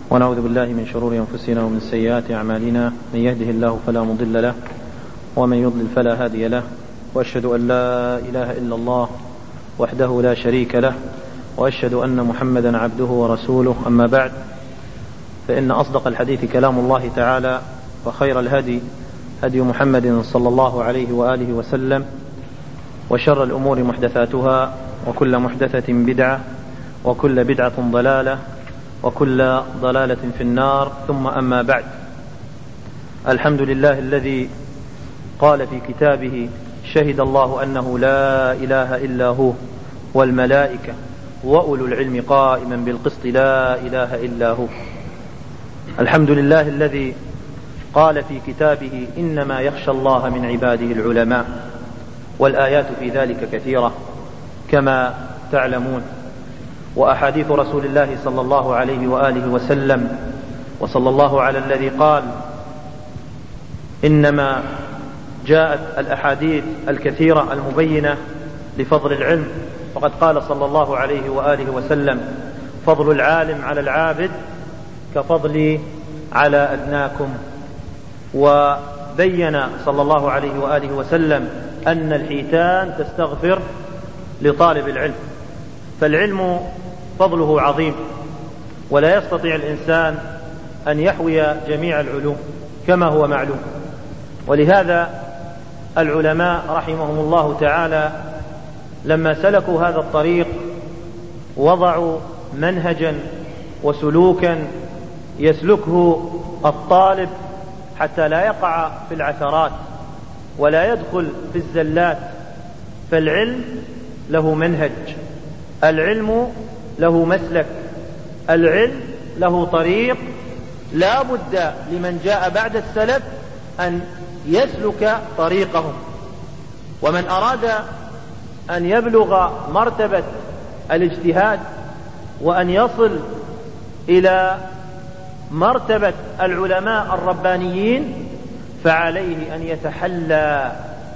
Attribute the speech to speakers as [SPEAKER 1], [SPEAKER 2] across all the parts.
[SPEAKER 1] ونعوذ بالله من شرور أنفسنا ومن سيئات أعمالنا، من يهده الله فلا مضل له ومن يضلل فلا هادي له، وأشهد أن لا إله إلا الله وحده لا شريك له، وأشهد أن محمدا عبده ورسوله. أما بعد، فإن أصدق الحديث كلام الله تعالى، وخير الهدي هدي محمد صلى الله عليه وآله وسلم، وشر الأمور محدثاتها، وكل محدثة بدعة، وكل بدعة ضلالة، وكل ضلالة في النار. ثم أما بعد، الحمد لله الذي قال في كتابه: شهد الله أنه لا إله إلا هو والملائكة وأولو العلم قائما بالقسط لا إله إلا هو. الحمد لله الذي قال في كتابه: إنما يخشى الله من عباده العلماء، والآيات في ذلك كثيرة كما تعلمون. وأحاديث رسول الله صلى الله عليه وآله وسلم، وصلى الله على الذي قال: إنما جاءت الأحاديث الكثيرة المبينة لفضل العلم، فقد قال صلى الله عليه وآله وسلم: فضل العالم على العابد كفضلي على أدناكم. وبين صلى الله عليه وآله وسلم أن الحيتان تستغفر لطالب العلم، فالعلم فضله عظيم، ولا يستطيع الإنسان أن يحوي جميع العلوم كما هو معلوم. ولهذا العلماء رحمهم الله تعالى لما سلكوا هذا الطريق وضعوا منهجا وسلوكا يسلكه الطالب حتى لا يقع في العثرات ولا يدخل في الزلات. فالعلم له منهج، العلم له مسلك، العلم له طريق، لا بد لمن جاء بعد السلف أن يسلك طريقهم. ومن أراد أن يبلغ مرتبة الاجتهاد وأن يصل إلى مرتبة العلماء الربانيين فعليه أن يتحلى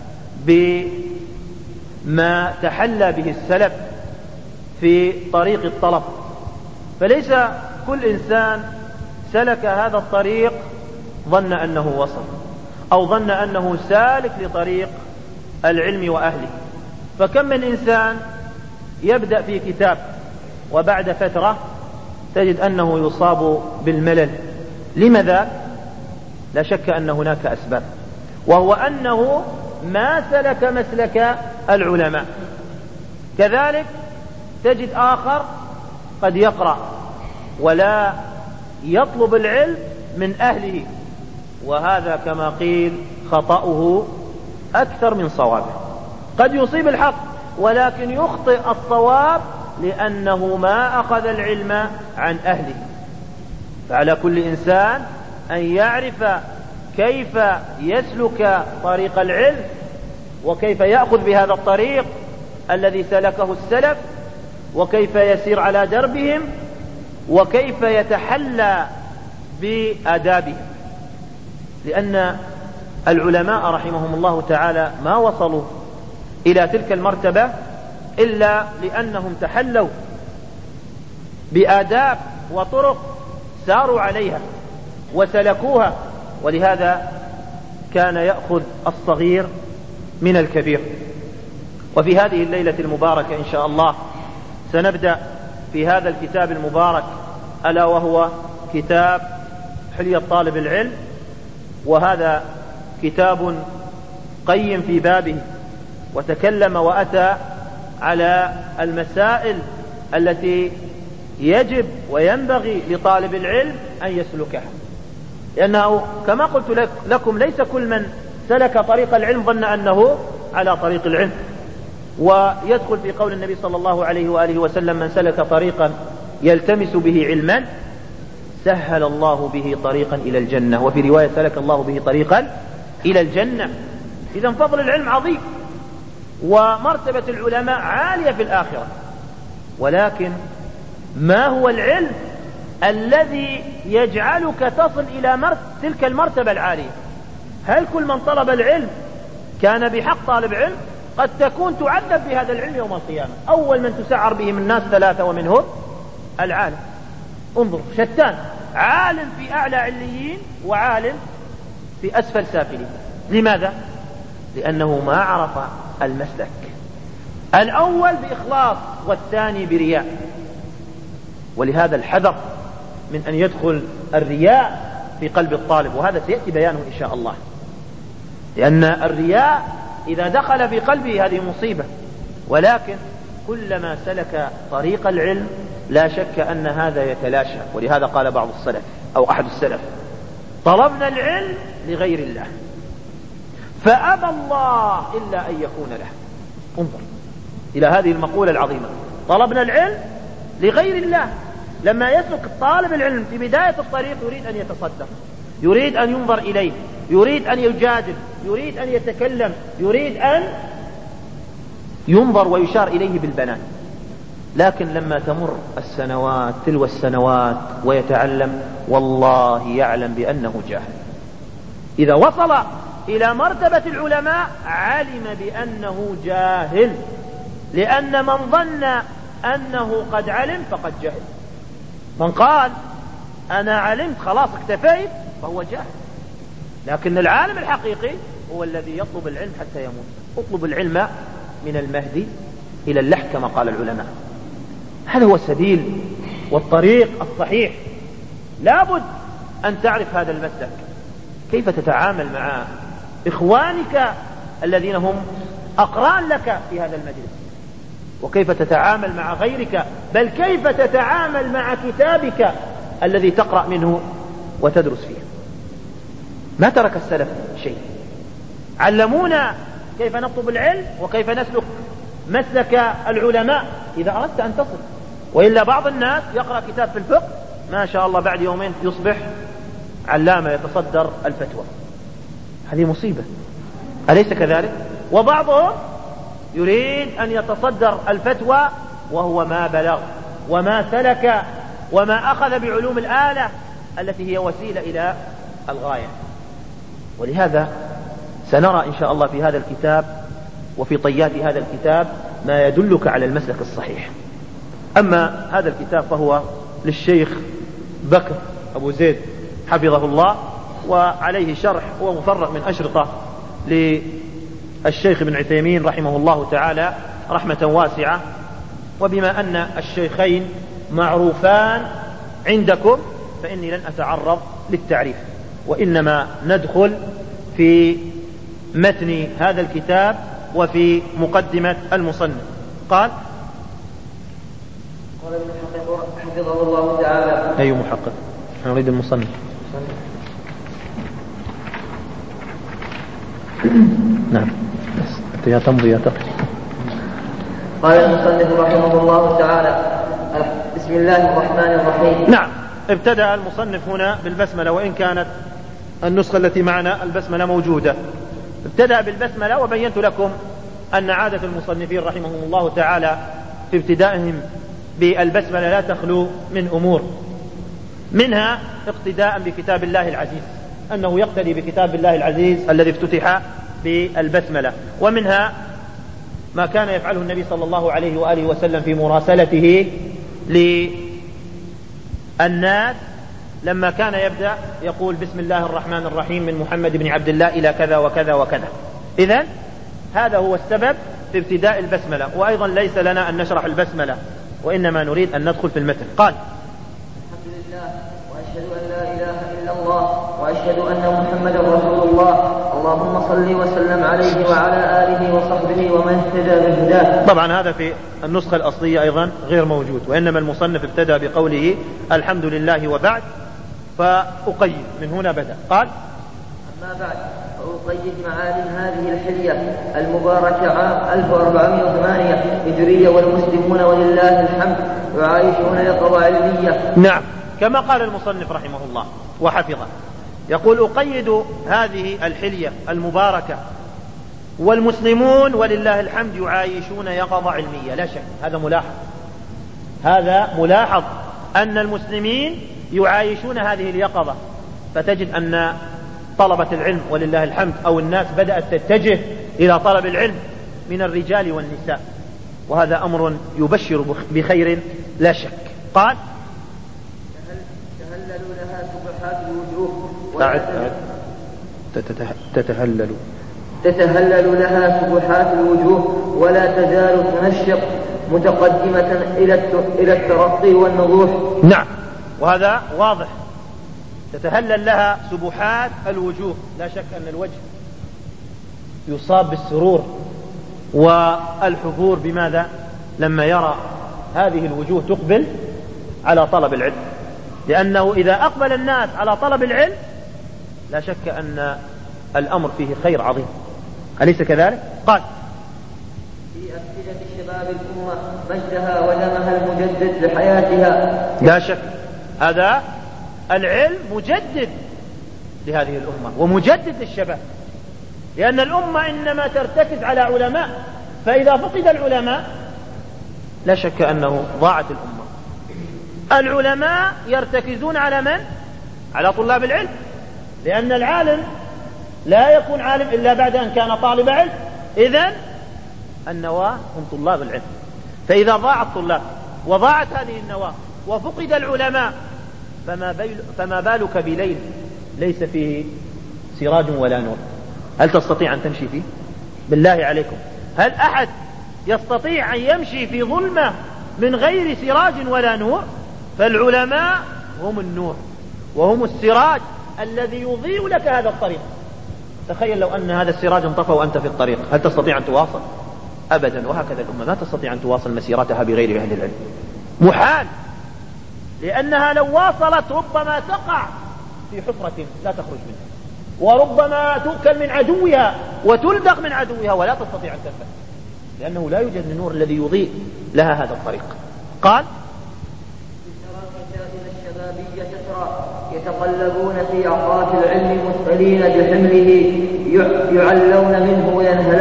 [SPEAKER 1] بما تحلى به السلف في طريق الطلب. فليس كل إنسان سلك هذا الطريق ظن أنه وصل، أو ظن أنه سالك لطريق العلم وأهله. فكم من إنسان يبدأ في كتاب وبعد فترة تجد أنه يصاب بالملل. لماذا؟ لا شك أن هناك أسباب، وهو أنه ما سلك مسلك العلماء. كذلك تجد آخر قد يقرأ ولا يطلب العلم من أهله، وهذا كما قيل خطأه أكثر من صوابه. قد يصيب الحق ولكن يخطئ الصواب لأنه ما أخذ العلم عن أهله. فعلى كل إنسان أن يعرف كيف يسلك طريق العلم، وكيف يأخذ بهذا الطريق الذي سلكه السلف، وكيف يسير على دربهم، وكيف يتحلى بآدابهم. لأن العلماء رحمهم الله تعالى ما وصلوا إلى تلك المرتبة إلا لأنهم تحلوا بآداب وطرق ساروا عليها وسلكوها. ولهذا كان يأخذ الصغير من الكبير. وفي هذه الليلة المباركة إن شاء الله سنبدأ في هذا الكتاب المبارك، ألا وهو كتاب حلية طالب العلم. وهذا كتاب قيم في بابه، وتكلم وأتى على المسائل التي يجب وينبغي لطالب العلم أن يسلكها. لأنه كما قلت لكم ليس كل من سلك طريق العلم ظن أنه على طريق العلم. ويدخل في قول النبي صلى الله عليه وآله وسلم: من سلك طريقا يلتمس به علما سهل الله به طريقا إلى الجنة. وفي رواية: سلك الله به طريقا إلى الجنة. إذن فضل العلم عظيم، ومرتبة العلماء عالية في الآخرة. ولكن ما هو العلم الذي يجعلك تصل إلى تلك المرتبة العالية؟ هل كل من طلب العلم كان بحق طالب علم؟ قد تكون تعذب بهذا العلم يوم القيامة. أول من تسعر بهم الناس ثلاثة ومنهم العالم. انظر، شتان. عالم في أعلى عليين وعالم في أسفل سافلين. لماذا؟ لأنه ما عرف المسلك، الأول بإخلاص والثاني برياء. ولهذا الحذر من أن يدخل الرياء في قلب الطالب، وهذا سيأتي بيانه إن شاء الله، لأن الرياء إذا دخل في قلبه هذه مصيبة. ولكن كلما سلك طريق العلم لا شك أن هذا يتلاشى. ولهذا قال بعض السلف أو أحد السلف: طلبنا العلم لغير الله فأبى الله إلا أن يكون له. انظر إلى هذه المقولة العظيمة، طلبنا العلم لغير الله. لما يسلك طالب العلم في بداية الطريق يريد أن يتصدر، يريد أن ينظر إليه، يريد أن يجادل، يريد أن يتكلم، يريد أن ينظر ويشار إليه بالبنان. لكن لما تمر السنوات تلو السنوات ويتعلم، والله يعلم بأنه جاهل. إذا وصل إلى مرتبة العلماء علم بأنه جاهل، لأن من ظن أنه قد علم فقد جهل. من قال أنا علمت خلاص اكتفيت فهو جاهل. لكن العالم الحقيقي هو الذي يطلب العلم حتى يموت. اطلب العلم من المهدي إلى اللحد كما قال العلماء. هذا هو السبيل والطريق الصحيح. لابد أن تعرف هذا المسلك، كيف تتعامل مع إخوانك الذين هم أقران لك في هذا المجلس، وكيف تتعامل مع غيرك، بل كيف تتعامل مع كتابك الذي تقرأ منه وتدرس فيه. ما ترك السلف شيء، علمونا كيف نطلب العلم وكيف نسلك مسلك العلماء إذا أردت أن تصل. وإلا بعض الناس يقرأ كتاب في الفقه ما شاء الله بعد يومين يصبح علامة يتصدر الفتوى. هذه مصيبة، أليس كذلك؟ وبعضهم يريد أن يتصدر الفتوى وهو ما بلغ وما سلك وما أخذ بعلوم الآلة التي هي وسيلة إلى الغاية. ولهذا سنرى إن شاء الله في هذا الكتاب وفي طيات هذا الكتاب ما يدلك على المسلك الصحيح. أما هذا الكتاب فهو للشيخ بكر أبو زيد حفظه الله، وعليه شرح ومفرق من أشرطة للشيخ ابن عثيمين رحمه الله تعالى رحمة واسعة. وبما أن الشيخين معروفان عندكم فإني لن أتعرض للتعريف، وإنما ندخل في متن هذا الكتاب وفي مقدمة المصنف. قال
[SPEAKER 2] المحقق حفظه الله تعالى.
[SPEAKER 1] أي محقق؟ نريد المصنف. نعم بس يا تمضي يا تقري.
[SPEAKER 2] قال المصنف رحمه الله تعالى: بسم الله الرحمن الرحيم.
[SPEAKER 1] نعم، ابتدأ المصنف هنا بالبسملة، وإن كانت النسخة التي معنا البسملة موجودة. ابتدأ بالبسملة، وبينت لكم أن عادة المصنفين رحمهم الله تعالى في ابتدائهم بالبسملة لا تخلو من أمور، منها اقتداء بكتاب الله العزيز، أنه يقتدي بكتاب الله العزيز الذي افتتح بالبسملة، ومنها ما كان يفعله النبي صلى الله عليه وآله وسلم في مراسلته للناس لما كان يبدأ يقول بسم الله الرحمن الرحيم من محمد بن عبد الله إلى كذا وكذا وكذا. إذن هذا هو السبب في ابتداء البسملة. وأيضا ليس لنا أن نشرح البسملة، وإنما نريد أن ندخل في المتن. قال:
[SPEAKER 2] الحمد لله وأشهد أن لا إله إلا الله وأشهد أن محمدا رسول الله. اللهم صل وسلم عليه وعلى آله وصحبه ومن اهتدى بهداه.
[SPEAKER 1] طبعا هذا في النسخة الأصلية أيضا غير موجود، وإنما المصنف ابتدى بقوله الحمد لله وبعد، فأقيد من هنا بدأ. قال:
[SPEAKER 2] أما بعد فأقيد معالم هذه الحلية المباركة عام 1408 هجرية، والمسلمون ولله الحمد يعايشون يقظة علمية.
[SPEAKER 1] نعم، كما قال المصنف رحمه الله وحفظه، يقول: أقيد هذه الحلية المباركة والمسلمون ولله الحمد يعايشون يقظة علمية. لا شك هذا ملاحظ أن المسلمين يعايشون هذه اليقظة، فتجد أن طلبة العلم ولله الحمد أو الناس بدأت تتجه إلى طلب العلم من الرجال والنساء، وهذا أمر يبشر بخير لا شك. قال:
[SPEAKER 2] تهللوا لها تتهلل لها سبحات الوجوه ولا تزال تنشق متقدمة إلى الترقي والنضوح.
[SPEAKER 1] نعم، وهذا واضح. تتهلل لها سبحات الوجوه، لا شك أن الوجه يصاب بالسرور والحبور. بماذا؟ لما يرى هذه الوجوه تقبل على طلب العلم، لأنه إذا أقبل الناس على طلب العلم لا شك أن الأمر فيه خير عظيم، أليس كذلك؟ قال
[SPEAKER 2] في أفئدة شباب الأمة مجدها ودمها المجدد لحياتها.
[SPEAKER 1] لا شك هذا العلم مجدد لهذه الأمة ومجدد للشباب، لأن الأمة إنما ترتكز على علماء، فإذا فقد العلماء لا شك أنه ضاعت الأمة. العلماء يرتكزون على من؟ على طلاب العلم، لأن العالم لا يكون عالم إلا بعد أن كان طالب علم. إذن النواة هم طلاب العلم، فإذا ضاع الطلاب وضاعت هذه النواة وفقد العلماء فما بالك بليل ليس فيه سراج ولا نور؟ هل تستطيع أن تمشي فيه؟ بالله عليكم، هل أحد يستطيع أن يمشي في ظلمة من غير سراج ولا نور؟ فالعلماء هم النور وهم السراج الذي يضيء لك هذا الطريق. تخيل لو أن هذا السراج انطفى وأنت في الطريق، هل تستطيع أن تواصل؟ أبدا. وهكذا الأمة لا تستطيع أن تواصل مسيرتها بغير أهل العلم، محال، لأنها لو واصلت ربما تقع في حفرة لا تخرج منها، وربما تؤكل من عدوها وتلدغ من عدوها ولا تستطيع أن تنفذ، لأنه لا يوجد النور الذي يضيء لها هذا الطريق. قال
[SPEAKER 2] الشبابية تترى يتقلبون في أعراف العلم مثقلين بحمله يعلون منه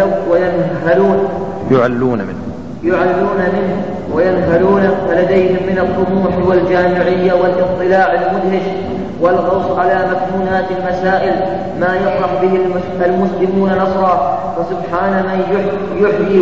[SPEAKER 2] وينهلون فلديهم من الطموح والجامعية والاطلاع المدهش والغوص على مكنونات المسائل ما يفرح به المسلمون نصرا. فسبحان من يحيي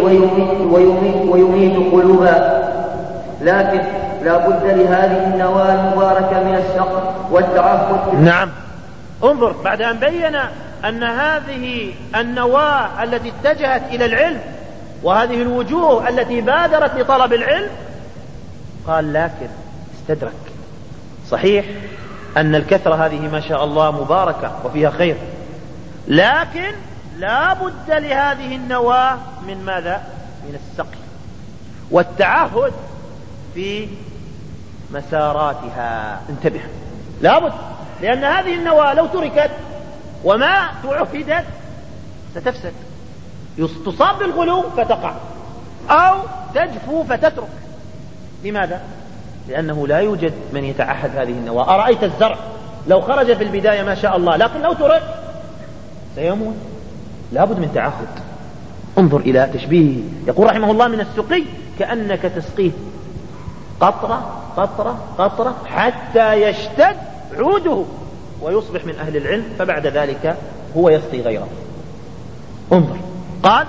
[SPEAKER 2] ويميت قلوبا. لكن لا بد لهذه النواة المباركة من السقف والتعهد.
[SPEAKER 1] نعم، انظر، بعد أن بين أن هذه النواة التي اتجهت إلى العلم وهذه الوجوه التي بادرت لطلب العلم، قال لكن استدرك. صحيح أن الكثرة هذه ما شاء الله مباركة وفيها خير، لكن لا بد لهذه النواة من ماذا؟ من السقي والتعهد في مساراتها. انتبه، لا بد، لأن هذه النواة لو تركت وما تعهدت ستفسد، تصاب بالغلو فتقع أو تجفو فتترك. لماذا؟ لأنه لا يوجد من يتعهد هذه النواة. أرأيت الزرع لو خرج في البداية ما شاء الله، لكن لو ترك سيموت. لا بد من تعهد. انظر إلى تشبيهه، يقول رحمه الله من السقي كأنك تسقيه قطرة قطرة قطرة حتى يشتد عوده ويصبح من أهل العلم، فبعد ذلك هو يسقي غيره. انظر، قال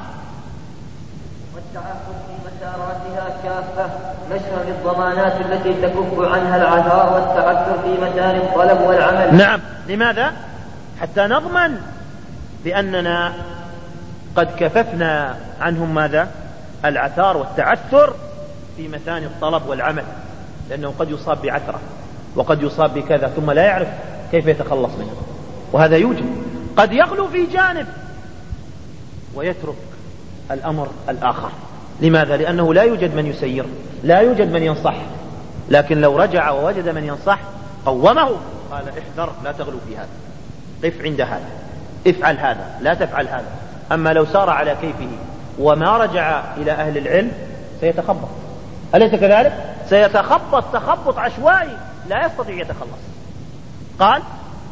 [SPEAKER 2] والتعهد في مساراتها كافة نشرا للضمانات التي تكف عنها العثار والتعثر في مكان الطلب والعمل.
[SPEAKER 1] نعم، لماذا؟ حتى نضمن بأننا قد كففنا عنهم ماذا؟ العثار والتعثر في مكان الطلب والعمل، لأنه قد يصاب بعثرة وقد يصاب بكذا ثم لا يعرف كيف يتخلص منه، وهذا يوجد. قد يغلو في جانب ويترك الأمر الآخر. لماذا؟ لأنه لا يوجد من يسير، لا يوجد من ينصح. لكن لو رجع ووجد من ينصح قومه، قال احذر، لا تغلو في هذا، قف عند هذا، افعل هذا، لا تفعل هذا. أما لو سار على كيفه وما رجع إلى أهل العلم سيتخبط، أليس كذلك؟ سيتخبط تخبط عشوائي لا يستطيع يتخلص. قال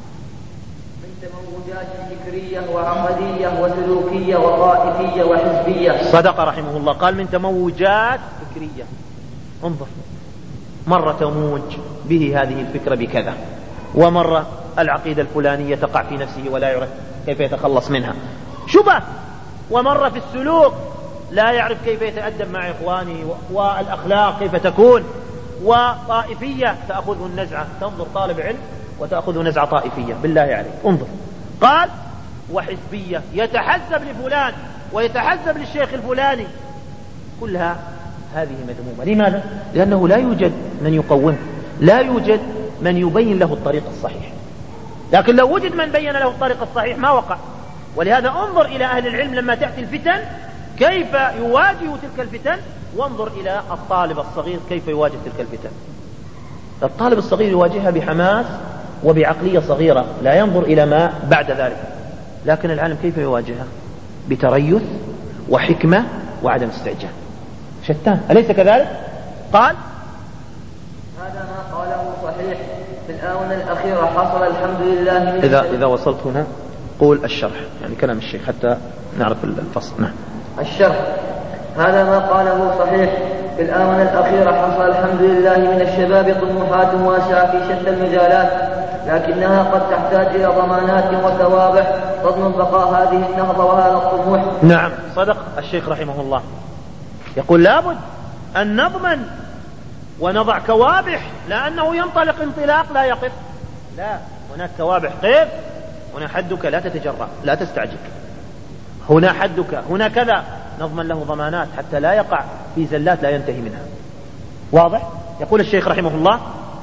[SPEAKER 2] من تموجات فكرية وعقدية وسلوكية وطائفية وحزبية.
[SPEAKER 1] صدق رحمه الله، قال من تموجات فكرية. انظر، مرة تموج به هذه الفكرة بكذا، ومرة العقيدة الفلانية تقع في نفسه ولا يعرف كيف يتخلص منها، شبه. ومرة في السلوك لا يعرف كيف يتأدب مع إخوانه والأخلاق كيف تكون، وطائفية تأخذه النزعة. تنظر طالب علم وتأخذ نزعة طائفية بالله عليك. انظر، قال وحزبية يتحزب لفلان ويتحزب للشيخ الفلاني، كلها هذه مذمومة. لماذا؟ لأنه لا يوجد من يقومه، لا يوجد من يبين له الطريق الصحيح. لكن لو وجد من بين له الطريق الصحيح ما وقع. ولهذا انظر إلى أهل العلم لما تأتي الفتن كيف يواجه تلك الفتن، وانظر إلى الطالب الصغير كيف يواجه تلك الفتن. الطالب الصغير يواجهها بحماس وبعقلية صغيرة، لا ينظر إلى ما بعد ذلك. لكن العالم كيف يواجهها؟ بتريث وحكمة وعدم استعجال. شتان، أليس كذلك؟ قال
[SPEAKER 2] هذا ما قاله صحيح. في الآونة الأخيرة حصل الحمد لله.
[SPEAKER 1] إذا وصلت هنا قول الشرح، يعني كلام الشيخ حتى نعرف الفصل. نعم.
[SPEAKER 2] الشرح. هذا ما قاله صحيح. في الآونة الأخيرة حصل الحمد لله من الشباب طموحات واسعة في شتى المجالات، لكنها قد تحتاج إلى ضمانات وثوابت تضمن بقاء هذه النهضة وهذا الطموح.
[SPEAKER 1] نعم، صدق الشيخ رحمه الله، يقول لابد أن نضمن ونضع كوابح، لأنه ينطلق انطلاق لا يقف. لا، هناك كوابح، قف، هنا حدك لا تتجرأ، لا تستعجل، هنا حدك، هنا كذا، نضمن له ضمانات حتى لا يقع في زلات لا ينتهي منها. واضح؟ يقول الشيخ رحمه الله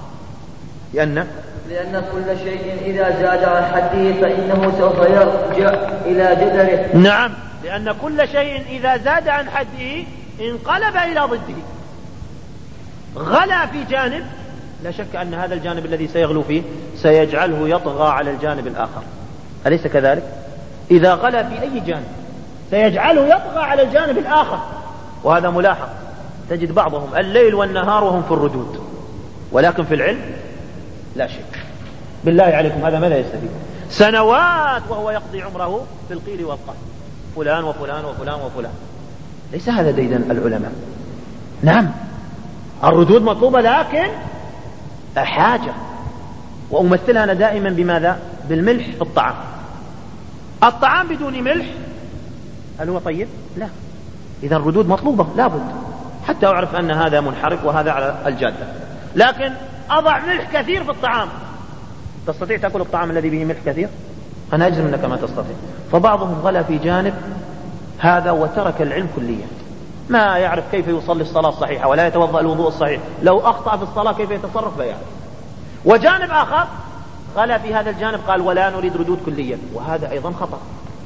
[SPEAKER 2] لأن كل شيء إذا زاد عن حده فإنه سوف يرجع إلى جدره.
[SPEAKER 1] نعم، لأن كل شيء إذا زاد عن حده انقلب إلى ضده. غلا في جانب، لا شك أن هذا الجانب الذي سيغلو فيه سيجعله يطغى على الجانب الآخر، أليس كذلك؟ إذا غلا في أي جانب سيجعله يطغى على الجانب الآخر. وهذا ملاحظ، تجد بعضهم الليل والنهار وهم في الردود، ولكن في العلم لا شيء. بالله عليكم هذا ماذا يستفيد؟ سنوات وهو يقضي عمره في القيل والقال، فلان وفلان وفلان وفلان. ليس هذا ديدن العلماء. نعم، الردود مطلوبة، لكن حاجة. وأمثلها أنا دائما بماذا؟ بالملح في الطعام. الطعام بدون ملح هل هو طيب؟ لا. إذا الردود مطلوبة لابد، حتى أعرف أن هذا منحرف وهذا على الجادة. لكن أضع ملح كثير في الطعام، تستطيع تأكل الطعام الذي به ملح كثير؟ أنا أجزم أنك ما تستطيع. فبعضهم غلا في جانب هذا وترك العلم كليا، ما يعرف كيف يصلي الصلاة الصحيحة ولا يتوضأ الوضوء الصحيح، لو أخطأ في الصلاة كيف يتصرف لا يعرف. وجانب آخر غلا في هذا الجانب، قال ولا نريد ردود كليا، وهذا أيضا خطأ.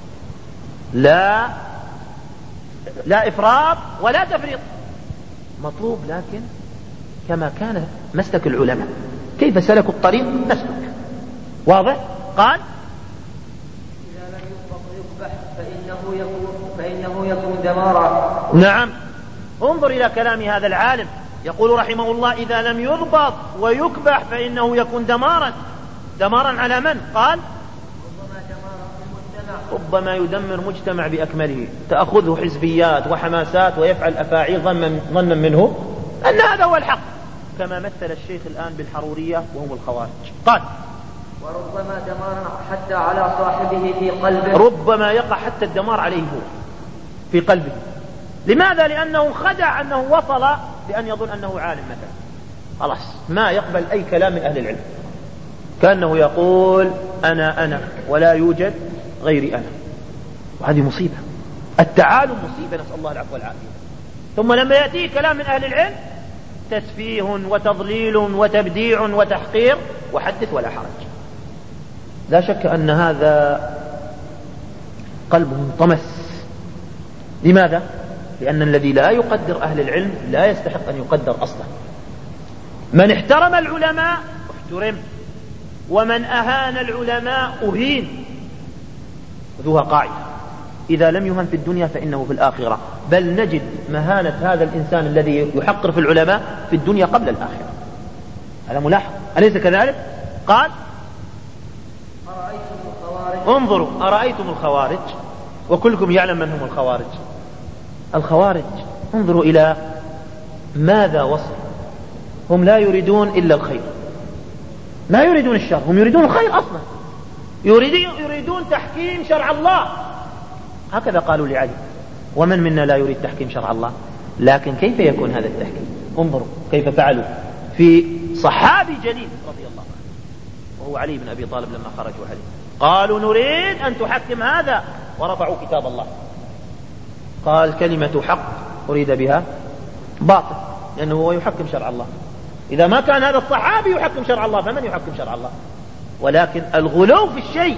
[SPEAKER 1] لا إفراط ولا تفريط، مطلوب، لكن كما كان مسلك العلماء، كيف سلكوا الطريق نسلك. واضح؟ قال
[SPEAKER 2] إذا لم يقبح فإنه يكون دمارا.
[SPEAKER 1] نعم، انظر إلى كلام هذا العالم، يقول رحمه الله إذا لم يضبط ويكبح فإنه يكون دمارا. دمارا على من؟ قال ربما يدمر مجتمع بأكمله، تأخذه حزبيات وحماسات ويفعل أفاعيل ظنا منه أن هذا هو الحق، كما مثل الشيخ الآن بالحرورية وهم الخوارج. قال
[SPEAKER 2] وربما دمارا حتى على صاحبه في قلبه،
[SPEAKER 1] ربما يقع حتى الدمار عليه هو في قلبه. لماذا؟ لأنه خدع أنه وصل لأن يظن أنه عالم مثلا، خلاص ما يقبل أي كلام من أهل العلم، كأنه يقول أنا ولا يوجد غيري أنا. وهذه مصيبة، التعالم مصيبة، نسأل الله العفو والعافية. ثم لما يأتيه كلام من أهل العلم تسفيه وتضليل وتبديع وتحقير وحدث ولا حرج. لا شك أن هذا قلبه انطمس. لماذا؟ لأن الذي لا يقدر أهل العلم لا يستحق أن يقدر أصلا. من احترم العلماء احترم، ومن أهان العلماء أهين. ذوها قاعدة، إذا لم يهن في الدنيا فإنه في الآخرة، بل نجد مهانة هذا الإنسان الذي يحقر في العلماء في الدنيا قبل الآخرة. هذا ملاحظ، أليس كذلك؟ قال انظروا أرأيتم الخوارج، وكلكم يعلم من هم الخوارج. الخوارج انظروا إلى ماذا وصل. هم لا يريدون إلا الخير، لا يريدون الشر، هم يريدون الخير أصلا، يريدون تحكيم شرع الله. هكذا قالوا لعلي، ومن منا لا يريد تحكيم شرع الله؟ لكن كيف يكون هذا التحكيم؟ انظروا كيف فعلوا في صحابي جليل رضي الله عنه، وهو علي بن أبي طالب لما خرجوا عليه قالوا نريد أن تحكم هذا، ورفعوا كتاب الله. قال كلمة حق أريد بها باطل، لأنه هو يحكم شرع الله. إذا ما كان هذا الصحابي يحكم شرع الله فمن يحكم شرع الله؟ ولكن الغلو في الشيء،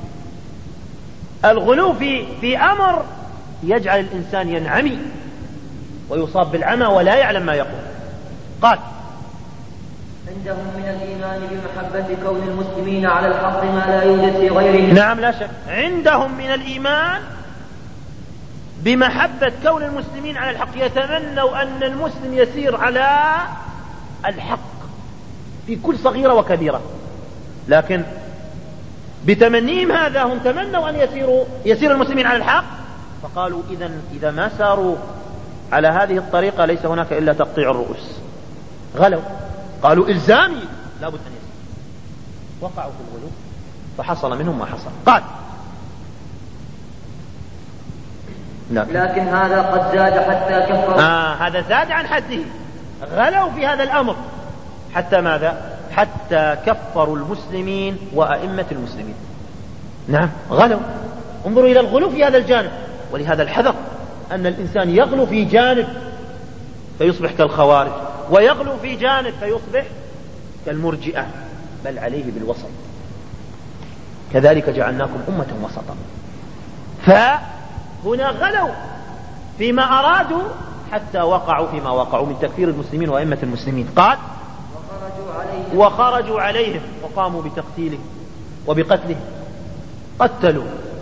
[SPEAKER 1] الغلو في أمر يجعل الإنسان ينعمي ويصاب بالعمى ولا يعلم ما يقول. قال
[SPEAKER 2] عندهم من الإيمان بمحبة كون المسلمين على الحق ما لا يوجد في غيرهم.
[SPEAKER 1] نعم لا شك، عندهم من الإيمان بمحبة كون المسلمين على الحق، يتمنوا أن المسلم يسير على الحق في كل صغيرة وكبيرة، لكن بتمنيهم هذا هم تمنوا أن يسير المسلمين على الحق، فقالوا إذا ما ساروا على هذه الطريقة ليس هناك إلا تقطيع الرؤوس. غلوا، قالوا إلزامي لا بد أن يسير، وقعوا في الغلو فحصل منهم ما حصل. قال
[SPEAKER 2] لكن هذا قد زاد حتى كفر.
[SPEAKER 1] هذا زاد عن حده، غلوا في هذا الأمر حتى ماذا؟ حتى كفروا المسلمين وأئمة المسلمين. نعم غلوا. انظروا إلى الغلو في هذا الجانب. ولهذا الحذر أن الإنسان يغلو في جانب فيصبح كالخوارج، ويغلو في جانب فيصبح كالمرجئة، بل عليه بالوسط. كذلك جعلناكم أمة وسطا. فهنا غلوا فيما أرادوا حتى وقعوا فيما وقعوا من تكفير المسلمين وأئمة المسلمين. قال وخرجوا عليهم وقاموا بتقتيلهم وبقتلهم. قتلوا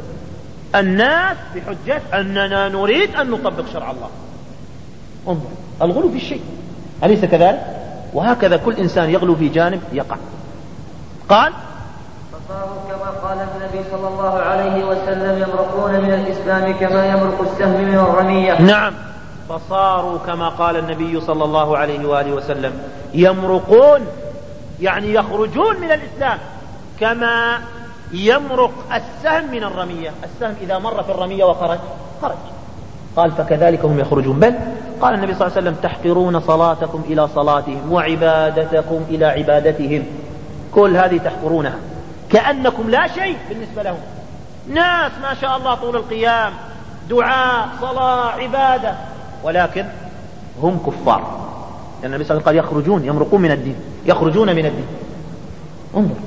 [SPEAKER 1] الناس بحجة أننا نريد أن نطبق شرع الله. انظر الغلو في الشيء، أليس كذلك؟ وهكذا كل إنسان يغلو في جانب يقع. قال
[SPEAKER 2] فصاروا كما قال النبي صلى الله عليه وسلم يمرقون من الإسلام كما يمرق السهم من الرمية.
[SPEAKER 1] نعم، فصاروا كما قال النبي صلى الله عليه وآله وسلم يمرقون، يعني يخرجون من الإسلام كما يمرق السهم من الرمية. السهم إذا مر في الرمية وخرج خرج. قال فكذلك هم يخرجون. بل قال النبي صلى الله عليه وسلم تحقرون صلاتكم إلى صلاتهم وعبادتكم إلى عبادتهم. كل هذه تحقرونها كأنكم لا شيء بالنسبة لهم. ناس ما شاء الله طول القيام، دعاء، صلاة، عبادة، ولكن هم كفار. لأن النبي صلى الله عليه وسلم قال يخرجون، يمرقون من الدين، يخرجون من الدين. انظر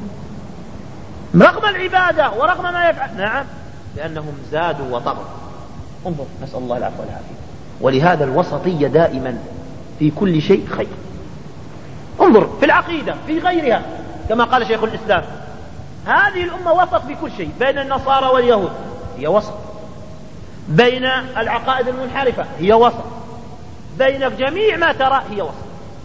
[SPEAKER 1] رغم العبادة ورغم ما يفعل. نعم، لأنهم زادوا وطغوا. انظر، نسأل الله العفو والعافية. ولهذا الوسطية دائما في كل شيء خير. انظر في العقيدة في غيرها، كما قال شيخ الإسلام هذه الأمة وسط في كل شيء، بين النصارى واليهود هي وسط، بين العقائد المنحرفة هي وسط، بين جميع ما ترى هي وسط.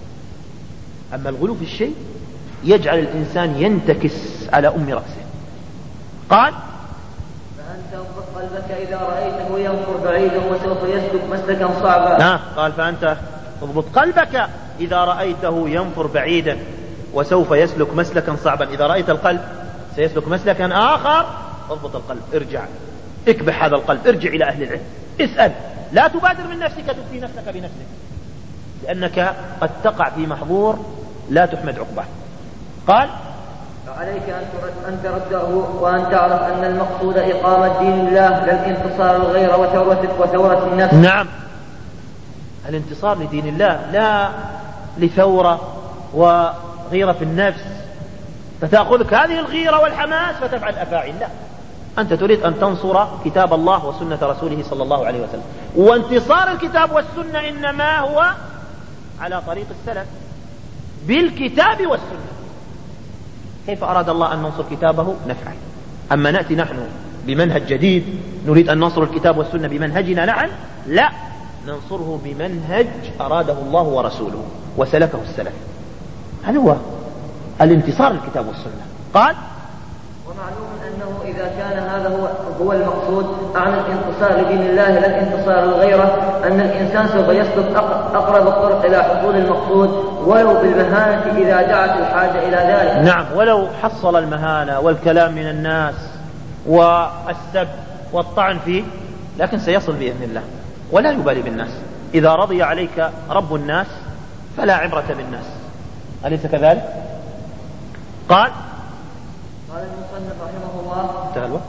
[SPEAKER 1] أما الغلو في الشيء يجعل الإنسان ينتكس على أم رأسه. قال
[SPEAKER 2] فأنت اضبط قلبك إذا رأيته ينفر بعيدا وسوف يسلك مسلكا صعبا.
[SPEAKER 1] قال فأنت اضبط قلبك إذا رأيته ينفر بعيدا وسوف يسلك مسلكا صعبا. إذا رأيت القلب سيسلك مسلكا آخر اضبط القلب، ارجع، اكبح هذا القلب، ارجع إلى أهل العلم، اسأل، لا تبادر من نفسك تفتي نفسك بنفسك، لأنك قد تقع في محظور لا تحمد عقباه. قال
[SPEAKER 2] فعليك أن ترده وأن تعرف أن المقصود إقامة دين الله لا الانتصار للغير وثورة النفس.
[SPEAKER 1] نعم، الانتصار لدين الله لا لثورة وغيرة في النفس فتأخذك هذه الغيرة والحماس فتفعل أفاعيل. لا، أنت تريد أن تنصر كتاب الله وسنة رسوله صلى الله عليه وسلم. وانتصار الكتاب والسنة إنما هو على طريق السلف بالكتاب والسنة. كيف أراد الله أن ننصر كتابه نفعل. أما نأتي نحن بمنهج جديد نريد أن ننصر الكتاب والسنة بمنهجنا نعم، لا، ننصره بمنهج أراده الله ورسوله وسلكه السلف. هذا هو الانتصار للكتاب والسنة. قال
[SPEAKER 2] ومعلوم أنه إذا كان هذا هو المقصود عن الانتصار لدين الله لا الانتصار للغيرة، أن الإنسان سوف يسلك أقرب الطرق إلى حصول المقصود ولو بالمهانة إذا دعت الحاجة إلى ذلك.
[SPEAKER 1] نعم، ولو حصل المهانة والكلام من الناس والسب والطعن فيه، لكن سيصل بإذن الله ولا يبالي بالناس. إذا رضي عليك رب الناس فلا عبرة بالناس، أليس كذلك؟ قال
[SPEAKER 2] المصنف رحمه الله.
[SPEAKER 1] انتهى الوقت؟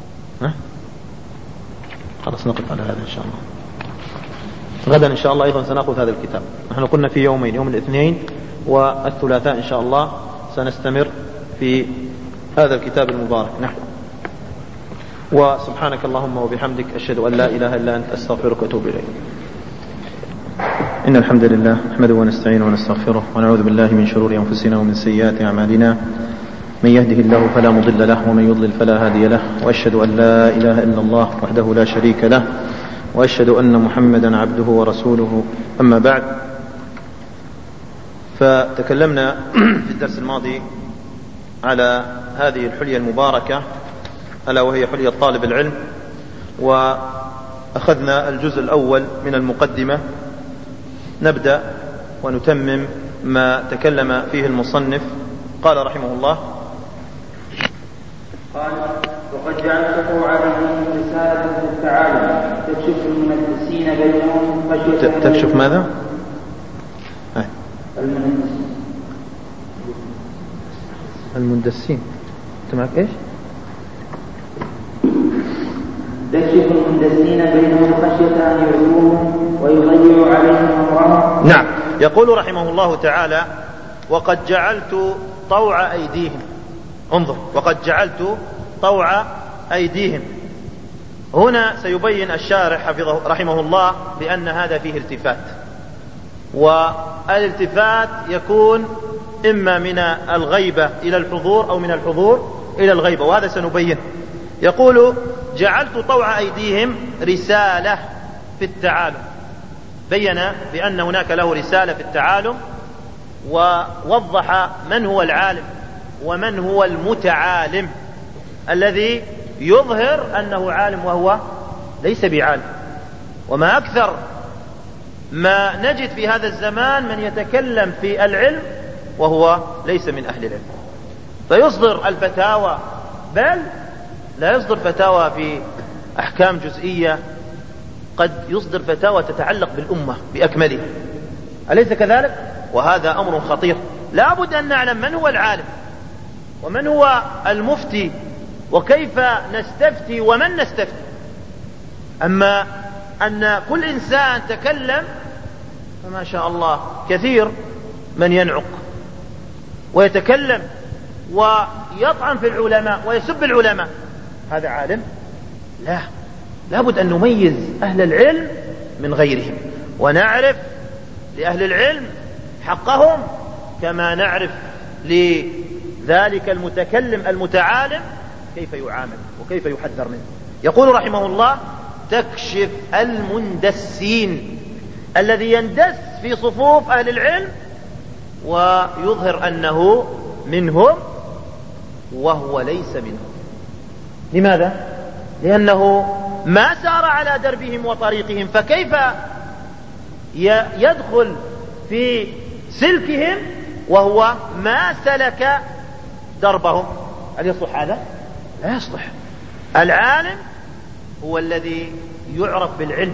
[SPEAKER 1] خلاص نقف على هذا إن شاء الله. غدا إن شاء الله أيضا سنأخذ هذا الكتاب. نحن قلنا في يومين، يوم الاثنين والثلاثاء إن شاء الله سنستمر في هذا الكتاب المبارك. نعم. وسبحانك اللهم وبحمدك أشهد أن لا إله إلا أنت أستغفرك وأتوب إليك. إن الحمد لله نحمده ونستعينه ونستغفره ونعوذ بالله من شرور أنفسنا ومن سيئات أعمالنا. من يهده الله فلا مضل له ومن يضلل فلا هادي له، وأشهد أن لا إله إلا الله وحده لا شريك له، وأشهد أن محمدا عبده ورسوله. أما بعد، فتكلمنا في الدرس الماضي على هذه الحلية المباركة ألا وهي حلية طالب العلم، وأخذنا الجزء الأول من المقدمة. نبدأ ونتمم ما تكلم فيه المصنف. قال رحمه الله:
[SPEAKER 3] قال: وقد جعلته عليهم رسالة في التعالم تكشف المندسين بينهم خشية.
[SPEAKER 1] تكشف ماذا؟ المندسين. انت معك ايش؟
[SPEAKER 3] تكشف المندسين بينهم خشية أن يعلوهم ويضيعوا عليهم أمرهم.
[SPEAKER 1] نعم. يقول رحمه الله تعالى: وقد جعلت طوع أيديهم. انظر، وقد جعلت طوع أيديهم. هنا سيبين الشارح حفظه رحمه الله بأن هذا فيه التفات، والالتفات يكون إما من الغيبة إلى الحضور أو من الحضور إلى الغيبة، وهذا سنبين. يقول: جعلت طوع أيديهم رسالة في التعالم. بين بأن هناك له رسالة في التعالم، ووضح من هو العالم ومن هو المتعالم الذي يظهر أنه عالم وهو ليس بعالم. وما أكثر ما نجد في هذا الزمان من يتكلم في العلم وهو ليس من أهل العلم، فيصدر الفتاوى، بل لا يصدر فتاوى في أحكام جزئية، قد يصدر فتاوى تتعلق بالأمة بأكملها. أليس كذلك؟ وهذا أمر خطير. لا بد أن نعلم من هو العالم ومن هو المفتي وكيف نستفتي ومن نستفتي. أما أن كل إنسان تكلم فما شاء الله كثير من ينعق ويتكلم ويطعن في العلماء ويسب العلماء، هذا عالم؟ لا، لابد أن نميز أهل العلم من غيرهم، ونعرف لأهل العلم حقهم كما نعرف لذلك المتكلم المتعالم كيف يعامل وكيف يحذر منه. يقول رحمه الله: تكشف المندسين، الذي يندس في صفوف أهل العلم ويظهر أنه منهم وهو ليس منهم. لماذا؟ لأنه ما سار على دربهم وطريقهم، فكيف يدخل في سلكهم وهو ما سلك دربهم؟ هل يصلح هذا؟ لا يصلح. العالم هو الذي يعرف بالعلم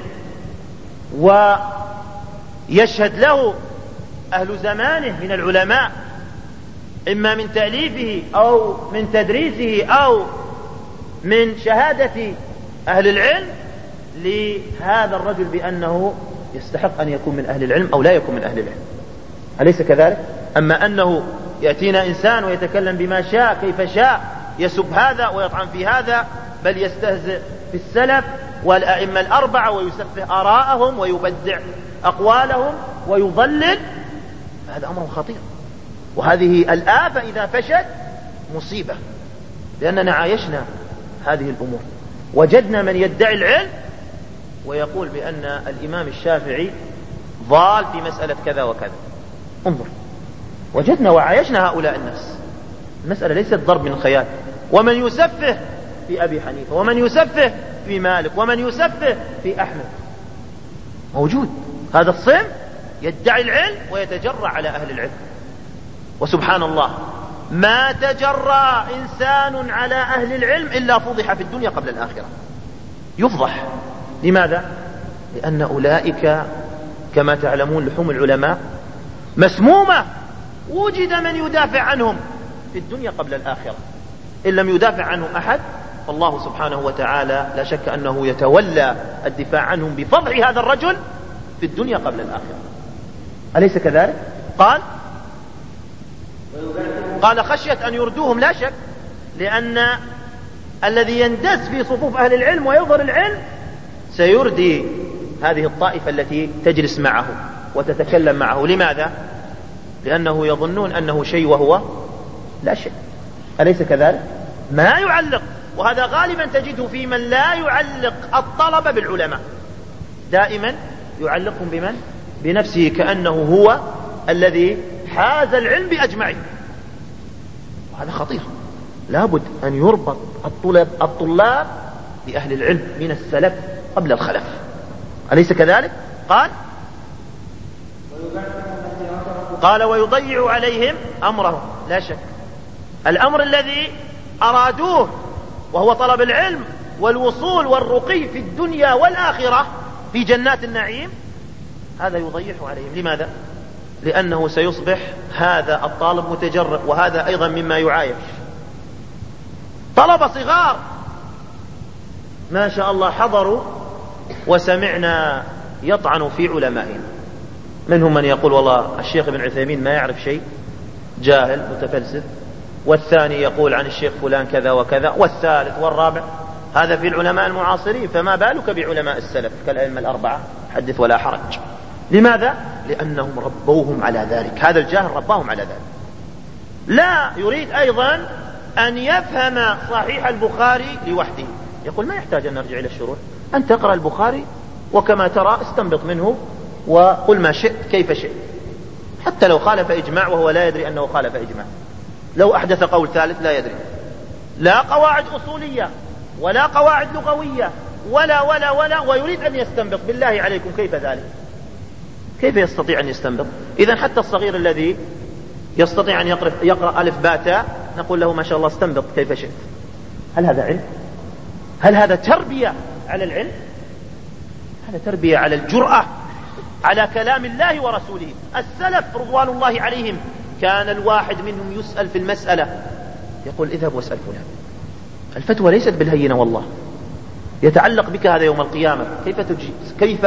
[SPEAKER 1] ويشهد له أهل زمانه من العلماء، إما من تأليفه أو من تدريسه أو من شهادة أهل العلم لهذا الرجل بأنه يستحق أن يكون من أهل العلم أو لا يكون من أهل العلم. أليس كذلك؟ أما أنه يأتينا إنسان ويتكلم بما شاء كيف شاء، يسب هذا ويطعن في هذا، بل يستهزئ في السلف والأئمة الأربعة ويسفه آراءهم ويبدع أقوالهم ويضلل، هذا أمر خطير. وهذه الآفة إذا فشت مصيبة، لأننا عايشنا هذه الأمور. وجدنا من يدعي العلم ويقول بأن الإمام الشافعي ضال في مسألة كذا وكذا. انظر، وجدنا وعايشنا هؤلاء الناس. المسألة ليست ضرب من الخيال. ومن يسفه في أبي حنيفة، ومن يسفه في مالك، ومن يسفه في أحمد، موجود. هذا الصنف يدعي العلم ويتجرأ على أهل العلم. وسبحان الله، ما تجرأ إنسان على أهل العلم إلا فضح في الدنيا قبل الآخرة، يفضح. لماذا؟ لأن أولئك كما تعلمون لحوم العلماء مسمومة، وجد من يدافع عنهم في الدنيا قبل الآخرة. إن لم يدافع عنهم أحد فالله سبحانه وتعالى لا شك أنه يتولى الدفاع عنهم بفضع هذا الرجل في الدنيا قبل الآخرة. أليس كذلك؟ قال خشية أن يردوهم، لا شك، لأن الذي يندس في صفوف أهل العلم ويظهر العلم سيردي هذه الطائفة التي تجلس معه وتتكلم معه. لماذا؟ لأنه يظنون أنه شيء وهو لا شيء. أليس كذلك؟ ما يعلق، وهذا غالبا تجده في من لا يعلق الطلبة بالعلماء، دائما يعلقهم بمن؟ بنفسه، كأنه هو الذي حاز العلم بأجمعه، وهذا خطير. لابد أن يربط الطلاب بأهل العلم من السلف قبل الخلف. أليس كذلك؟ قال ويضيع عليهم أمرهم، لا شك الأمر الذي أرادوه وهو طلب العلم والوصول والرقي في الدنيا والآخرة في جنات النعيم، هذا يضيع عليهم. لماذا؟ لأنه سيصبح هذا الطالب متجرئ، وهذا أيضا مما يعايش. طلبة صغار ما شاء الله حضروا وسمعنا يطعن في علمائنا، منهم من يقول والله الشيخ ابن عثيمين ما يعرف شيء، جاهل متفلسف، والثاني يقول عن الشيخ فلان كذا وكذا، والثالث والرابع. هذا في العلماء المعاصرين، فما بالك بعلماء السلف كالأئمة الأربعة، حدث ولا حرج. لماذا؟ لأنهم ربوهم على ذلك، هذا الجاهل رباهم على ذلك. لا يريد أيضا أن يفهم صحيح البخاري لوحده، يقول ما يحتاج أن نرجع إلى الشروح، أن تقرأ البخاري وكما ترى استنبط منه وقل ما شئت كيف شئت، حتى لو خالف إجماع وهو لا يدري أنه خالف إجماع، لو أحدث قول ثالث لا يدري، لا قواعد أصولية ولا قواعد لغوية ولا ولا ولا، ويريد أن يستنبط. بالله عليكم كيف ذلك؟ كيف يستطيع أن يستنبط؟ إذن حتى الصغير الذي يستطيع أن يقرأ ألف باء نقول له ما شاء الله استنبط كيف شئت. هل هذا علم؟ هل هذا تربية على العلم؟ هذا تربية على الجرأة على كلام الله ورسوله. السلف رضوان الله عليهم كان الواحد منهم يسأل في المسألة يقول اذهب واسأل فلان. الفتوى ليست بالهينة والله، يتعلق بك هذا يوم القيامة. كيف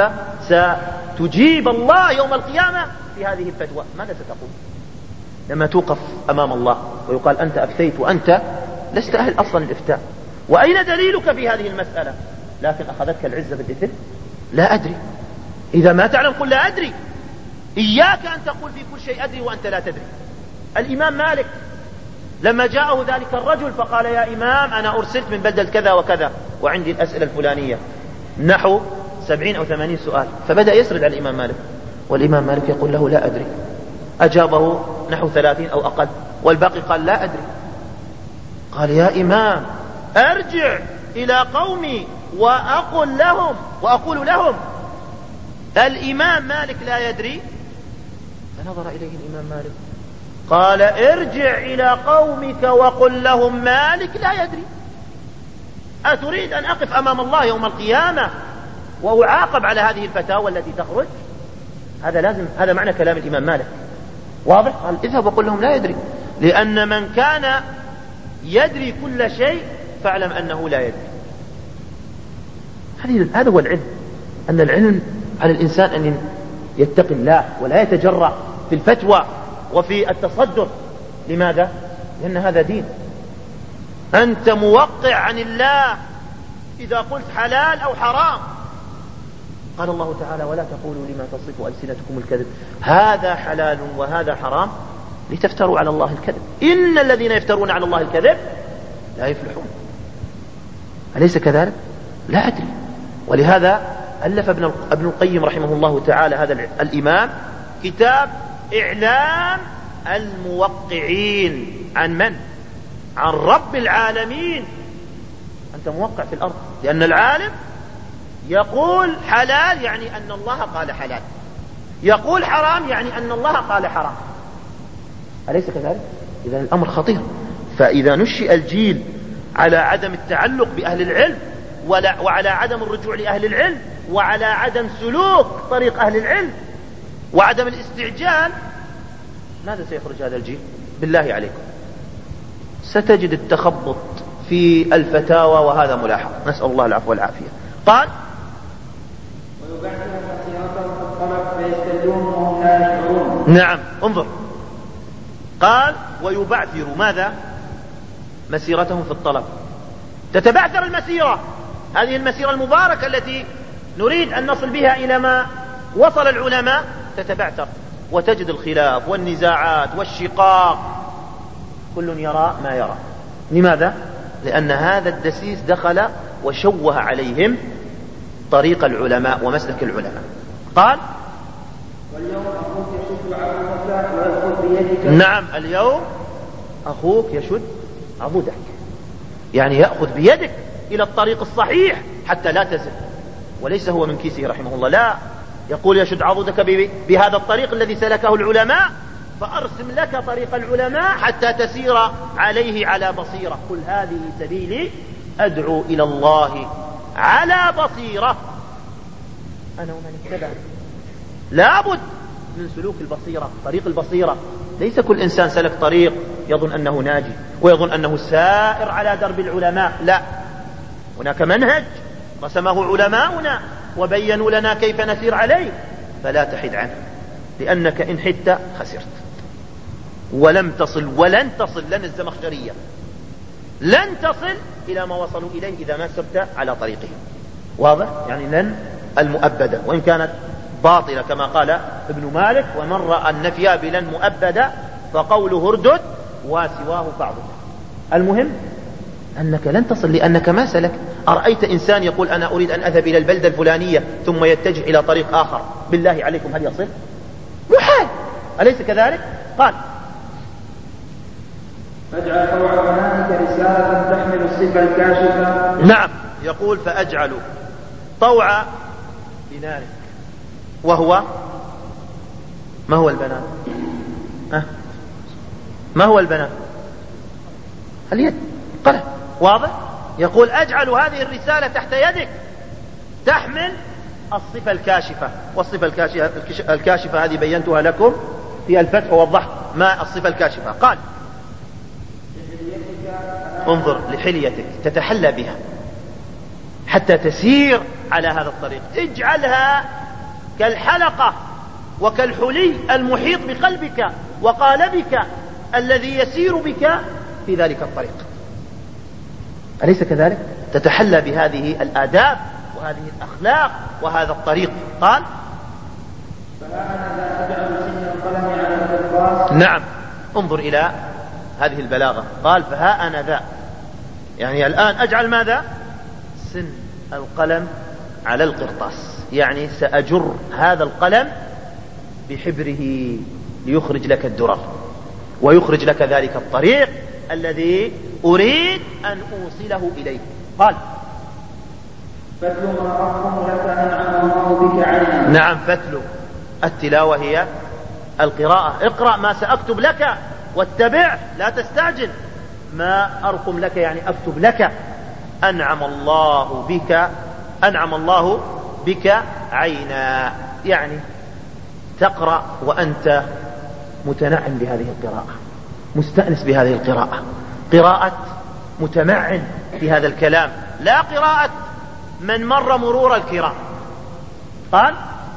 [SPEAKER 1] ستجيب الله يوم القيامة في هذه الفتوى؟ ماذا ستقول لما توقف أمام الله ويقال أنت أفتيت وأنت لست أهل أصلا الإفتاء؟ وأين دليلك في هذه المسألة؟ لكن أخذتك العزة بالإثم، لا أدري. إذا ما تعلم قل لا أدري. إياك أن تقول في كل شيء أدري وأنت لا تدري. الإمام مالك لما جاءه ذلك الرجل فقال يا إمام أنا أرسلت من بلدة كذا وكذا وعندي الأسئلة الفلانية نحو 70 أو 80 سؤال، فبدأ يسرد على الإمام مالك، والإمام مالك يقول له لا أدري. أجابه نحو 30 أو أقل، والباقي قال لا أدري. قال يا إمام أرجع إلى قومي وأقول لهم الإمام مالك لا يدري. فنظر إليه الإمام مالك قال ارجع إلى قومك وقل لهم مالك لا يدري. أتريد أن أقف أمام الله يوم القيامة وأعاقب على هذه الفتاوى التي تخرج؟ هذا معنى كلام الإمام مالك، واضح؟ قال اذهب وقل لهم لا يدري، لأن من كان يدري كل شيء فاعلم أنه لا يدري. هذا هو العلم، أن العلم على الإنسان أن يتقي الله ولا يتجرأ في الفتوى وفي التصدر. لماذا؟ لأن هذا دين. أنت موقع عن الله إذا قلت حلال أو حرام. قال الله تعالى ولا تقولوا لما تصف ألسنتكم الكذب هذا حلال وهذا حرام لتفتروا على الله الكذب إن الذين يفترون على الله الكذب لا يفلحون. أليس كذلك؟ لا أدري. ولهذا ألف ابن القيم رحمه الله تعالى هذا الإمام كتاب إعلام الموقعين. عن من؟ عن رب العالمين. أنت موقع في الأرض، لأن العالم يقول حلال يعني أن الله قال حلال، يقول حرام يعني أن الله قال حرام. أليس كذلك؟ إذا الأمر خطير. فإذا نشئ الجيل على عدم التعلق بأهل العلم وعلى عدم الرجوع لأهل العلم وعلى عدم سلوك طريق أهل العلم وعدم الاستعجال، ماذا سيخرج هذا الجيل؟ بالله عليكم ستجد التخبط في الفتاوى، وهذا ملاحظ، نسأل الله العفو والعافية. قال
[SPEAKER 3] ويبعثر مسيرتهم في الطلب فيستدلون وهم لا يشعرون.
[SPEAKER 1] نعم، انظر، قال ويبعثر ماذا؟ مسيرتهم في الطلب. تتبعثر المسيرة، هذه المسيرة المباركة التي نريد أن نصل بها إلى ما وصل العلماء، تتبعثر وتجد الخلاف والنزاعات والشقاق، كل يرى ما يرى. لماذا؟ لأن هذا الدسيس دخل وشوه عليهم طريق العلماء ومسلك العلماء. قال
[SPEAKER 3] واليوم أخوك يشد عضدك ويأخذ بيدك.
[SPEAKER 1] نعم، اليوم أخوك يشد عضدك، يعني يأخذ بيدك إلى الطريق الصحيح حتى لا تزل، وليس هو من كيسه رحمه الله، لا، يقول يشد عضدك بهذا الطريق الذي سلكه العلماء، فأرسم لك طريق العلماء حتى تسير عليه على بصيرة. قل هذه سبيلي أدعو إلى الله على بصيرة أنا ومن اتبعني. لابد من سلوك البصيرة، طريق البصيرة. ليس كل إنسان سلك طريق يظن أنه ناجي ويظن أنه سائر على درب العلماء، لا، هناك منهج رسمه علماؤنا وبينوا لنا كيف نسير عليه، فلا تحد عنه، لأنك إن حدت خسرت ولم تصل ولن تصل، لن الزمخشرية لن تصل إلى ما وصلوا إليه إذا ما سرت على طريقهم. واضح؟ يعني لن المؤبدة، وإن كانت باطلة كما قال ابن مالك: ومن رأى النفي بلن مؤبدة فقوله اردد وسواه بعضه. المهم أنك لن تصل لأنك ما سلك. أرأيت إنسان يقول أنا أريد أن أذهب إلى البلدة الفلانية ثم يتجه إلى طريق آخر، بالله عليكم هل يصل؟ محال، أليس كذلك؟ قال
[SPEAKER 3] فاجعل طوع بنانك رسالة تحمل الصفة الكاشفة.
[SPEAKER 1] نعم، يقول فأجعل طوع بنانك، وهو ما هو البنان؟ ما هو البنان؟ اليد، قلم، واضح؟ يقول أجعل هذه الرسالة تحت يدك تحمل الصفة الكاشفة. والصفة الكاشفة هذه بينتها لكم في الفتح ووضحت ما الصفة الكاشفة. قال انظر لحليتك تتحلى بها حتى تسير على هذا الطريق، اجعلها كالحلقة وكالحلي المحيط بقلبك وقالبك الذي يسير بك في ذلك الطريق، أليس كذلك؟ تتحلى بهذه الآداب وهذه الأخلاق وهذا الطريق. قال نعم، انظر إلى هذه البلاغة. قال فها أنا ذا، يعني الآن أجعل ماذا؟ سن القلم على القرطاس، يعني سأجر هذا القلم بحبره ليخرج لك الدرر ويخرج لك ذلك الطريق الذي أريد أن أوصله إليه. قال
[SPEAKER 3] فتلو ما أرحم لك أنعم الله بك علينا.
[SPEAKER 1] نعم، فتلو، التلاوة هي القراءة. اقرأ ما سأكتب لك واتبع، لا تستعجل. ما أرقم لك يعني أكتب لك. أنعم الله بك عينا، يعني تقرأ وأنت متنعم بهذه القراءة، مستأنس بهذه القراءة، قراءة متمعن في هذا الكلام، لا قراءة من مر مرور الكرام. قال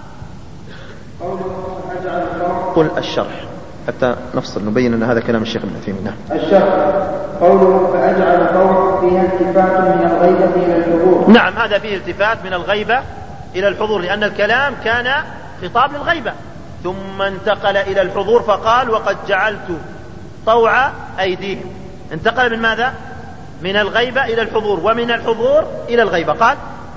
[SPEAKER 1] قل الشرح حتى نفصل نبين أن هذا كلام الشيخ ابن عثيمين.
[SPEAKER 3] الشرح قوله فأجعل طوع فيها التفات من الغيبة إلى الحضور.
[SPEAKER 1] نعم، هذا فيه التفات من الغيبة إلى الحضور، لأن الكلام كان خطاب للغيبة ثم انتقل إلى الحضور، فقال وقد جعلت طوع أيديهم. انتقل من ماذا؟ من الغيبة إلى الحضور، ومن الحضور إلى الغيبة. قال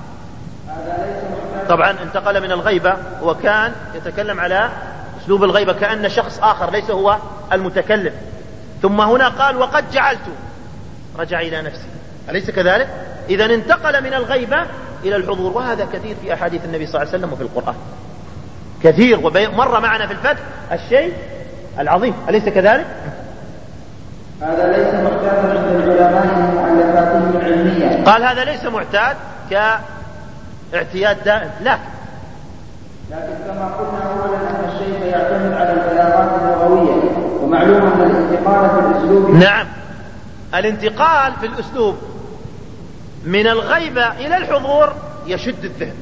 [SPEAKER 1] طبعا انتقل من الغيبة، وكان يتكلم على أسلوب الغيبة كأن شخص آخر ليس هو المتكلم، ثم هنا قال وقد جعلت، رجع إلى نفسه، أليس كذلك؟ إذن انتقل من الغيبة إلى الحضور، وهذا كثير في أحاديث النبي صلى الله عليه وسلم وفي القرآن كثير، ومر معنا في الفتح الشيء العظيم، أليس كذلك؟
[SPEAKER 3] هذا ليس معتادا عند العلماء من مؤلفاتهم العلمية.
[SPEAKER 1] قال هذا ليس معتاد كاعتياد دائم، لكن
[SPEAKER 3] كما قلنا أولا أن الشيخ يعتمد على البلاغات اللغوية، ومعلوم أن الانتقال في الأسلوب.
[SPEAKER 1] نعم، الانتقال في الأسلوب من الغيبة إلى الحضور يشد الذهن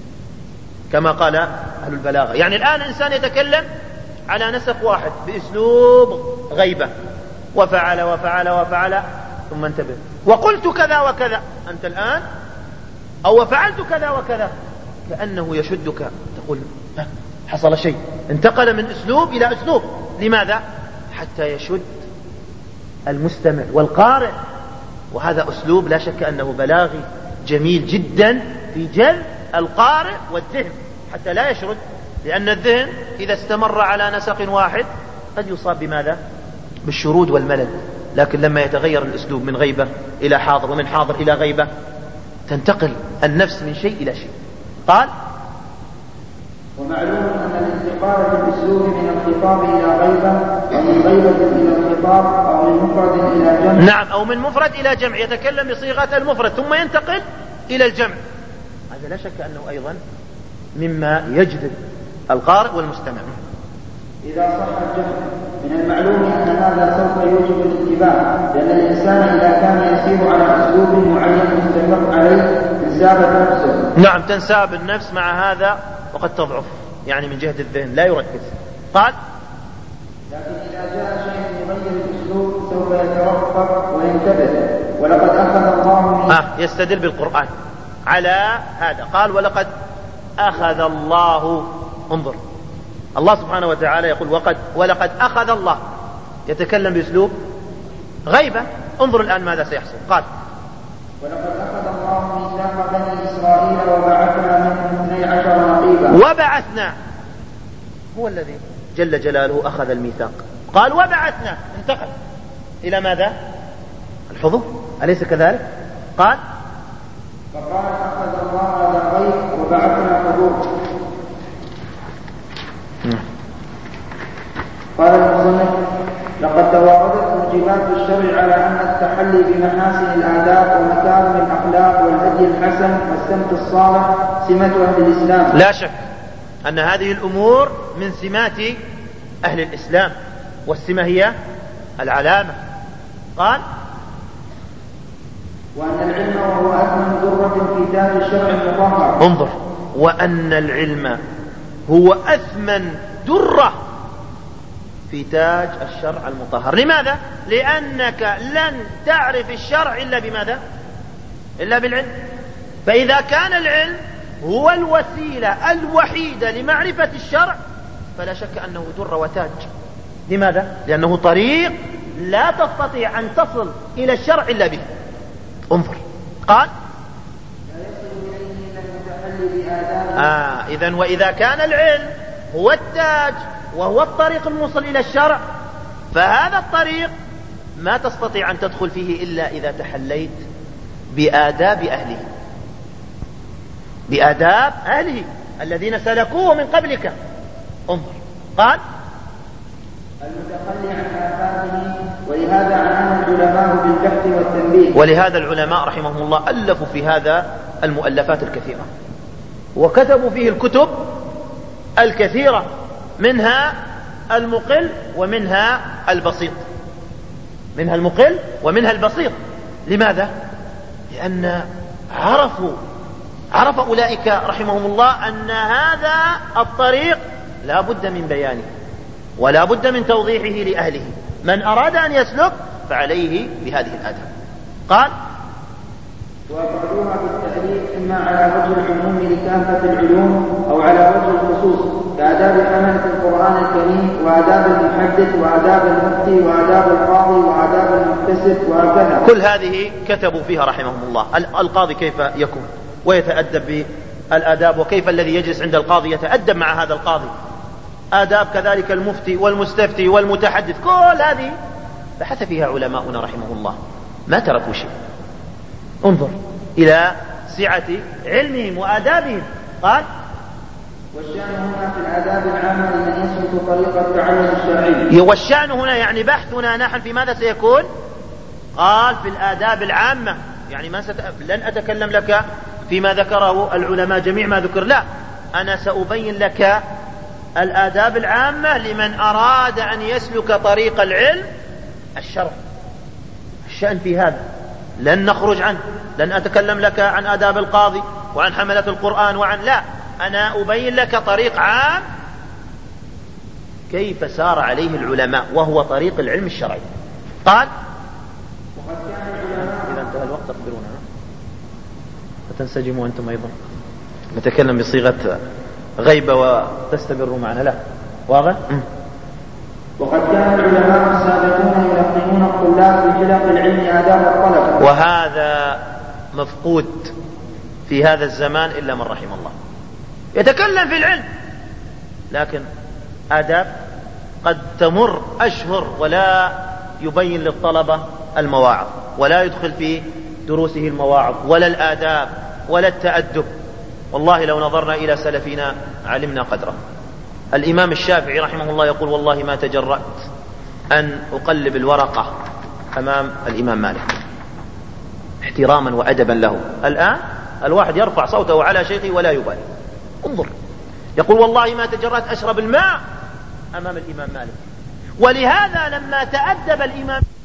[SPEAKER 1] كما قال أهل البلاغة. يعني الآن إنسان يتكلم على نسق واحد بأسلوب غيبة، وفعل وفعل وفعل ثم انتبه وقلت كذا وكذا أنت الآن، أو فعلت كذا وكذا، كأنه يشدك، تقول حصل شيء، انتقل من أسلوب إلى أسلوب. لماذا؟ حتى يشد المستمع والقارئ، وهذا أسلوب لا شك أنه بلاغي جميل جدا في جلب القارئ والذهن حتى لا يشرد، لأن الذهن إذا استمر على نسق واحد قد يصاب بماذا؟ بالشرود والملل. لكن لما يتغير الأسلوب من غيبة إلى حاضر ومن حاضر إلى غيبة تنتقل النفس من شيء إلى شيء. قال:
[SPEAKER 3] ومعلوم أن الانتقال في الأسلوب من الخطاب إلى غيبة أو من غيبة إلى الخطاب أو من مفرد إلى جمع.
[SPEAKER 1] نعم، أو من مفرد إلى جمع، يتكلم بصيغة المفرد ثم ينتقل إلى الجمع. هذا لا شك أنه أيضا مما يجذب القارئ والمستمع.
[SPEAKER 3] إذا صح الجمع من المعلوم أن هذا سوف يوجب الاتباع، لأن الإنسان إذا كان يسير على أسلوب معين مستمر عليه انسابت نفسه.
[SPEAKER 1] نعم، تنساب النفس مع هذا وقد تضعف، يعني من جهة الذهن لا يركز. قال:
[SPEAKER 3] لكن إذا جاء شيء يغير الأسلوب سوف يتوقف وينتبه. ولقد أخذ الله
[SPEAKER 1] يستدل بالقرآن على هذا. قال: ولقد أخذ الله. انظر، الله سبحانه وتعالى يقول ولقد أخذ الله، يتكلم بأسلوب غيبة. انظر الآن ماذا سيحصل. قال:
[SPEAKER 3] ولقد أخذ الله ميثاق بني إسرائيل وبعثنا منهم 12 نقيبا.
[SPEAKER 1] وبعثنا، هو الذي جل جلاله أخذ الميثاق. قال: وبعثنا، انتقل إلى ماذا؟ الحضور، أليس كذلك؟ قال:
[SPEAKER 3] فقال: أخذ الله هذا الغيب وبعثنا حضور. قال المصنف: لقد تواردت موجبات الشرع على أن التحلي بمحاسن الآداب ومكارم الأخلاق والهدي الحسن والسمت الصالح سمة أهل الإسلام.
[SPEAKER 1] لا شك أن هذه الأمور من سمات أهل الإسلام، والسمة هي العلامة. قال:
[SPEAKER 3] وأن العلم وهو أثمن ذرة في تاج الشرع المطهر.
[SPEAKER 1] انظر، وأن العلم هو أثمن درة في تاج الشرع المطهر. لماذا؟ لأنك لن تعرف الشرع إلا بماذا؟ إلا بالعلم. فإذا كان العلم هو الوسيلة الوحيدة لمعرفة الشرع فلا شك أنه در وتاج. لماذا؟ لأنه طريق لا تستطيع أن تصل إلى الشرع إلا به. انظر، قال: إذن وإذا كان العلم هو التاج وهو الطريق الموصل إلى الشرع، فهذا الطريق ما تستطيع أن تدخل فيه إلا إذا تحليت بآداب أهله، بآداب أهله الذين سلكوه من قبلك. انظر، قال:
[SPEAKER 3] المتخلي عن آثاره. ولهذا عناه العلماء بالبحث والتنبيه.
[SPEAKER 1] ولهذا العلماء رحمهم الله ألفوا في هذا المؤلفات الكثيرة، وكتبوا فيه الكتب الكثيرة، منها المقل ومنها البسيط، منها المقل ومنها البسيط. لماذا؟ لأن عرف أولئك رحمهم الله أن هذا الطريق لا بد من بيانه ولا بد من توضيحه لأهله. من أراد أن يسلك فعليه بهذه الآداب. قال:
[SPEAKER 3] وأفردوها بالتأليف إما على وجه العموم لكافة العلوم أو على وجه الخصوص، كآداب حملة القرآن الكريم وآداب المحدث وآداب المفتي وآداب القاضي وآداب المحتسب وهكذا.
[SPEAKER 1] كل هذه كتبوا فيها رحمهم الله. القاضي كيف يكون ويتأدب بالآداب، وكيف الذي يجلس عند القاضي يتأدب مع هذا القاضي، آداب كذلك المفتي والمستفتي والمتحدث. كل هذه بحث فيها علماؤنا رحمه الله، ما تركوا شيء. انظر إلى سعة علمهم وآدابهم. قال:
[SPEAKER 3] والشأن هنا في الآداب العامة لمن يسلك طريق التعلم الشرعي.
[SPEAKER 1] والشأن هنا يعني بحثنا نحن في ماذا سيكون؟ قال: في الآداب العامة، يعني لن أتكلم لك فيما ذكره العلماء جميع ما ذكر، لا، أنا سأبين لك الآداب العامة لمن أراد أن يسلك طريق العلم الشأن في هذا لن نخرج عنه، لن أتكلم لك عن آداب القاضي وعن حملة القرآن لا، أنا أبين لك طريق عام كيف سار عليه العلماء، وهو طريق العلم الشرعي. قال إذا انتهى الوقت أخبرونا، فتنسجموا أنتم أيضا، نتكلم بصيغة غيبة وتستمروا معنا. لا واضح؟
[SPEAKER 3] وقد كان العلماء السابقون يلقنون الطلاب في حلق العلم آداب الطلبة،
[SPEAKER 1] وهذا مفقود في هذا الزمان إلا من رحم الله. يتكلم في العلم لكن آداب قد تمر أشهر ولا يبين للطلبة المواعظ، ولا يدخل في دروسه المواعظ ولا الآداب ولا التأدب. والله لو نظرنا إلى سلفنا علمنا قدره. الإمام الشافعي رحمه الله يقول: والله ما تجرأت أن أقلب الورقة أمام الإمام مالك احتراما وأدبا له. الآن الواحد يرفع صوته على شيخه ولا يبالي. انظر، يقول: والله ما تجرأت أشرب الماء أمام الإمام مالك. ولهذا لما تأدب الإمام